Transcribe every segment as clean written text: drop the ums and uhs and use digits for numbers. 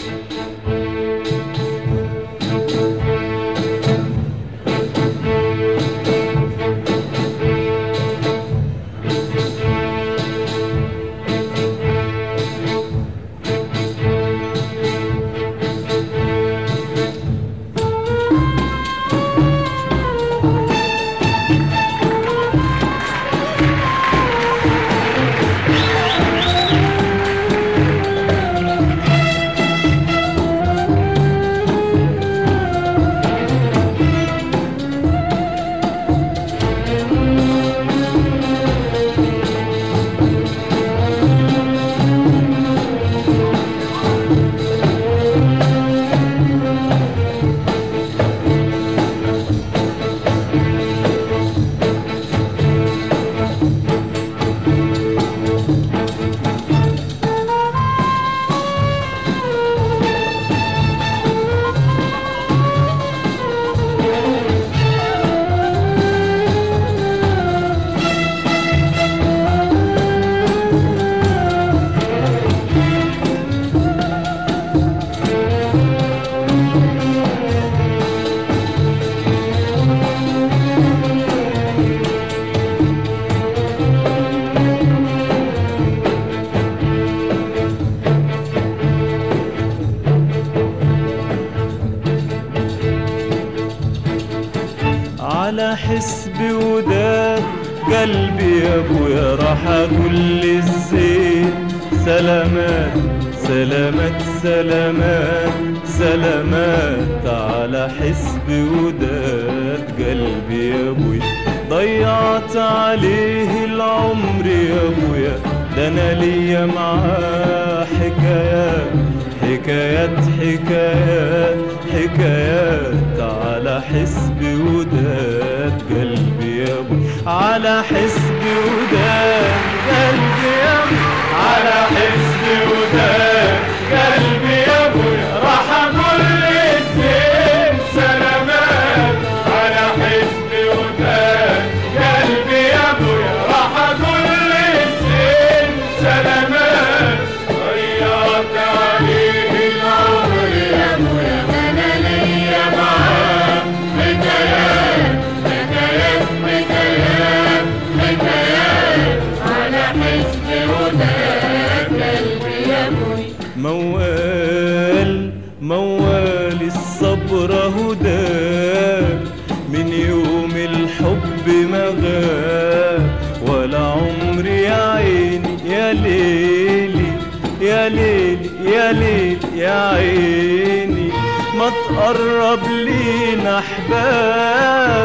على حسبي وداد قلبي يا ابويا راح اقول للزين سلامات سلامات سلامات سلامات. على حسبي وداد قلبي يا ابويا ضيعت عليه العمر يا ابويا، ده انا ليا معاه حكايات حكايات حكايات حكايات. على حسبي وداد قلبي يا ابويا، على حسبي وداد قلبي يا ابويا، على حسبي وداد قلبي يا ابويا راح اقول للزين سلامات. على حسبي وداد قلبي يا ابويا راح اقول للزين سلامات. ضيعت عليه العمر يا ابويا، انا ليا معاه حكايات حكايات حكايات حكايات. على حسبي وداد قلبي يا ابويا، موال موال الصبر هداه من يوم الحب ما غاب، ولا عمري يا عيني يا ليلي يا ليلي يا ليلي يا عيني ما تقرب لينا احباب.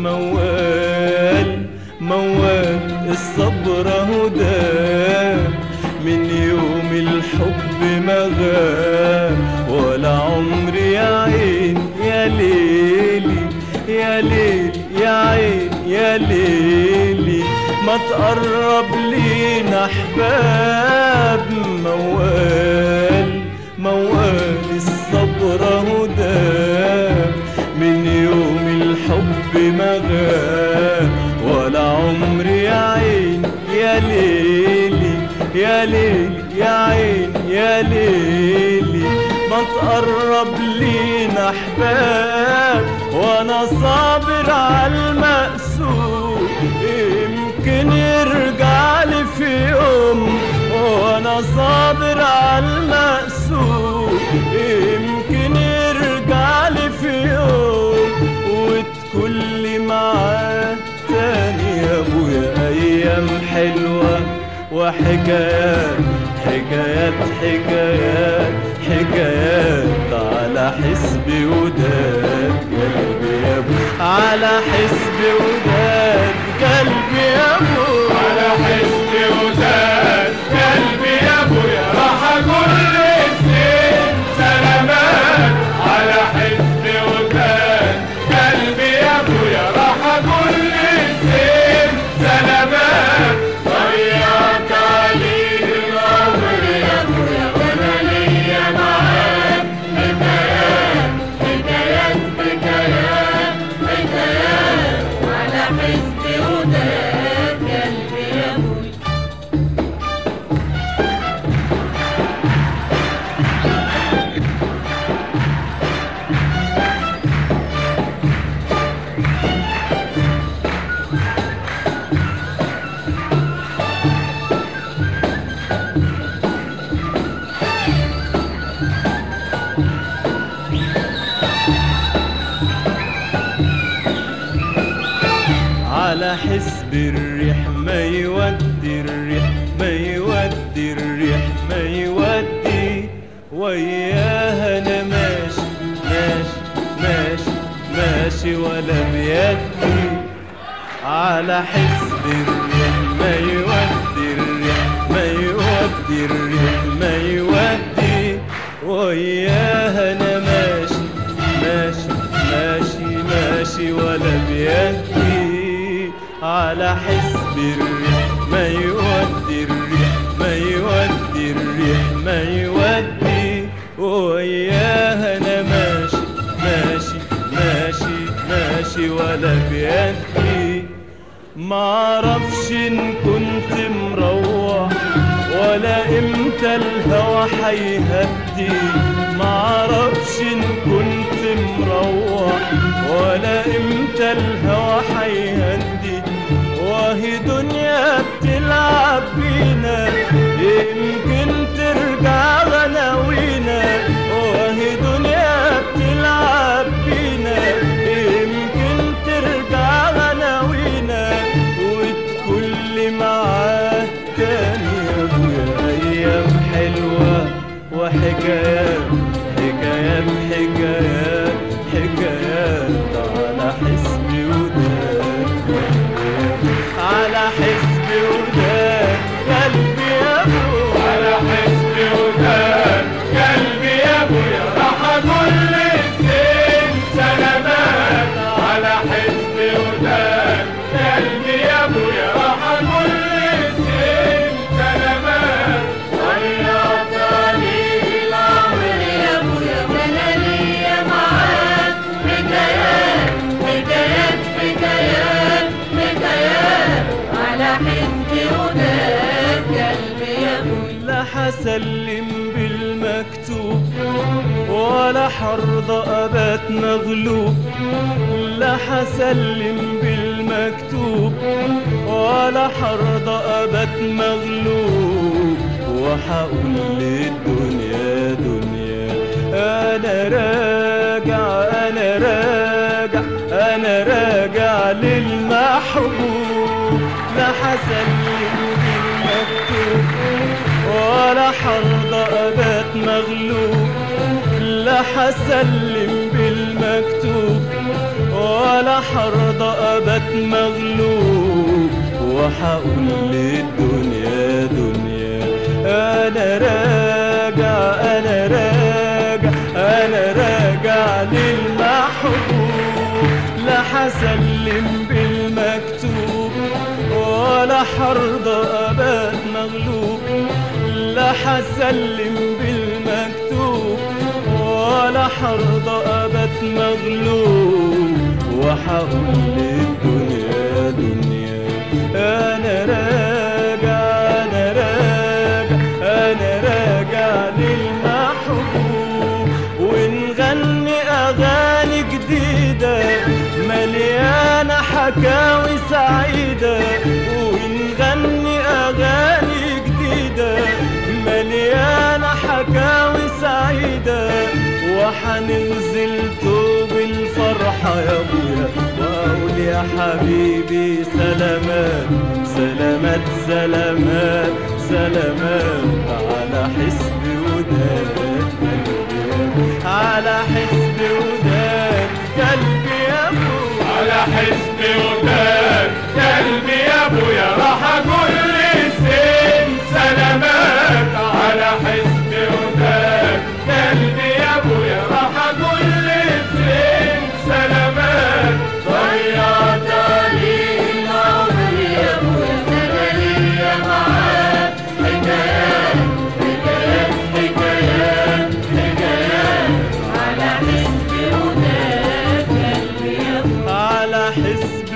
موال موال الصبر هداه من يوم الحب ما غاب، ولا عمري يا عين يا ليلي يا ليلي يا عين يا ليلي ما تقرب لينا احباب. موال موال الصبر هداه من يوم الحب ما غاب، ولا عمري يا عين يا ليلي يا ليلي يا عين يا ليلي ما تقرب لينا احباب. وانا صابر على المقسوم يمكن يرجع لي في يوم، وانا صابر على المقسوم يمكن يرجع لي في يوم، وتكون لي معاه تاني يا ابويا ايام حلوه وحكايات حكايات حكايات حكايات. على حسبي وداد قلبي يا ابو، على حسبي وداد قلبي يا ابو، على حسبي وداد قلبي يا ابويا راح اقول للزين سلامات. على حسبي وداد قلبي يا ابويا راح اقول للزين سلامات. ضيعت عليه العمر يا ابويا وانا ليا على حسب الريح ما يودي الريح ما يودي الريح ما يودي وياها انا ماشي ماشي ماشي ماشي ولا بيدي على حسب الريح ما يودي الريح ما يودي الريح ما يودي وياها انا ماشي ماشي ماشي ماشي ولا بيدي على حسب الريح ما يودي الريح ما يودي الريح ما يودي وياها انا ماشي ماشي ماشي ماشي ولا بيدي معرفش ان كنت مروح ولا امتى الهوى حيهدي معرفش ان كنت مروح ولا امتى الهوى حيهدي وهي دنيا بتلعب بينا يمكن ترجع غناوينا وهي دنيا بتلعب بينا يمكن ترجع غناوينا وتكل معاه تاني يا ابويا ايام حلوه وحكايات حكايات حكايات حكايات على حسبي وداد على حسبي وداد قلبي يا ابو على حسبي وداد قلبي يا ابويا راح اقول للزين سلامات على حسبي وداد قلبي يا ابويا راح اقول للزين سلامات ضيعتني بالعمر يا ابويا وانا ليا معاك حكايات حكايات حكايات حكايات على حسبي وداد قلبي يا ابويا لا حسلم بالمكتوب ولا حرضى أبات مغلوب لا حسلم بالمكتوب ولا حرضى أبات مغلوب وحقول للدنيا دنيا أنا راجع أنا راجع أنا راجع للمحبوب لا حسلم بالمكتوب ولا حرضى أبات مغلوب لا حسلم بالمكتوب ولا حرضى أبات مغلوب وحقول للدنيا دنيا أنا راجع أنا راجع أنا راجع للمحبوب لا حسلم بالمكتوب ولا حرضى أبات مغلوب لا حسلم بالمكتوب ولا حرضى أبات مغلوب وحقول للدنيا دنيا أنا راجع أنا راجع أنا راجع للمحبوب ونغني أغاني جديدة مليانة حكاوي سعيدة ونغني أغاني جديدة مليانة حكاوي سعيدة وحننزل توب الفرحة يا ابويا واقول يا حبيبي سلامات سلامات سلامات سلامات على حسبي وداد على حسبي وداد قلبي يا ابويا على حسبي وداد قلبي يا ابويا راح اقول للزين سلامات على حسبي وداد قلبي يا ابويا راح اقول للزين سلامات ضيعتني العمر يا ابويا وانا ليا معاك حكايات حكايات حكايات حكايات على حسبي وداد قلبي يا ابويا على حسبي